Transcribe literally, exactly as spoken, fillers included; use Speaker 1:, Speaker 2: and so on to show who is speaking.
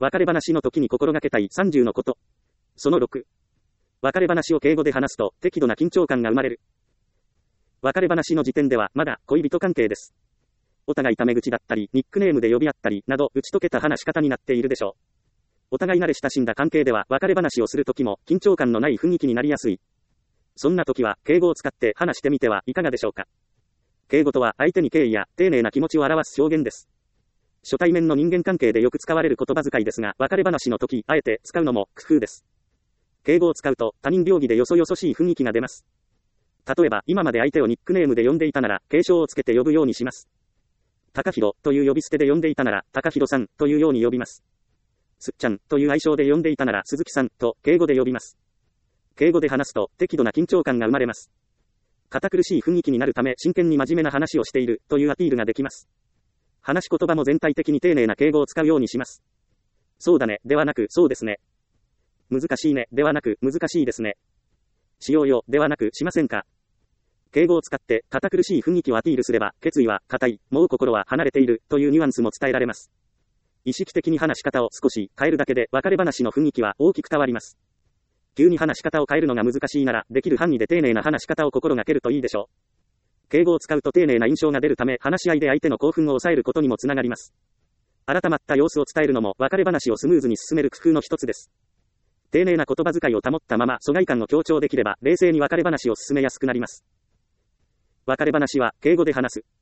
Speaker 1: 別れ話の時に心がけたいさんじゅうのこと。そのろく。別れ話を敬語で話すと適度な緊張感が生まれる。別れ話の時点ではまだ恋人関係です。お互いタメ口だったり、ニックネームで呼び合ったりなど打ち解けた話し方になっているでしょう。お互い慣れ親しんだ関係では別れ話をするときも緊張感のない雰囲気になりやすい。そんな時は敬語を使って話してみてはいかがでしょうか。敬語とは相手に敬意や丁寧な気持ちを表す表現です。初対面の人間関係でよく使われる言葉遣いですが、別れ話の時、あえて使うのも工夫です。敬語を使うと他人行儀でよそよそしい雰囲気が出ます。例えば、今まで相手をニックネームで呼んでいたなら、敬称をつけて呼ぶようにします。高弘という呼び捨てで呼んでいたなら、高弘さんというように呼びます。すっちゃんという愛称で呼んでいたなら、鈴木さんと敬語で呼びます。敬語で話すと適度な緊張感が生まれます。堅苦しい雰囲気になるため、真剣に真面目な話をしているというアピールができます。話し言葉も全体的に丁寧な敬語を使うようにします。そうだね、ではなく、そうですね。難しいね、ではなく、難しいですね。しようよ、ではなく、しませんか。敬語を使って、堅苦しい雰囲気をアピールすれば、決意は固い、もう心は離れている、というニュアンスも伝えられます。意識的に話し方を少し変えるだけで、別れ話の雰囲気は大きく変わります。急に話し方を変えるのが難しいなら、できる範囲で丁寧な話し方を心がけるといいでしょう。敬語を使うと丁寧な印象が出るため、話し合いで相手の興奮を抑えることにもつながります。改まった様子を伝えるのも、別れ話をスムーズに進める工夫の一つです。丁寧な言葉遣いを保ったまま、疎外感を強調できれば、冷静に別れ話を進めやすくなります。別れ話は、敬語で話す。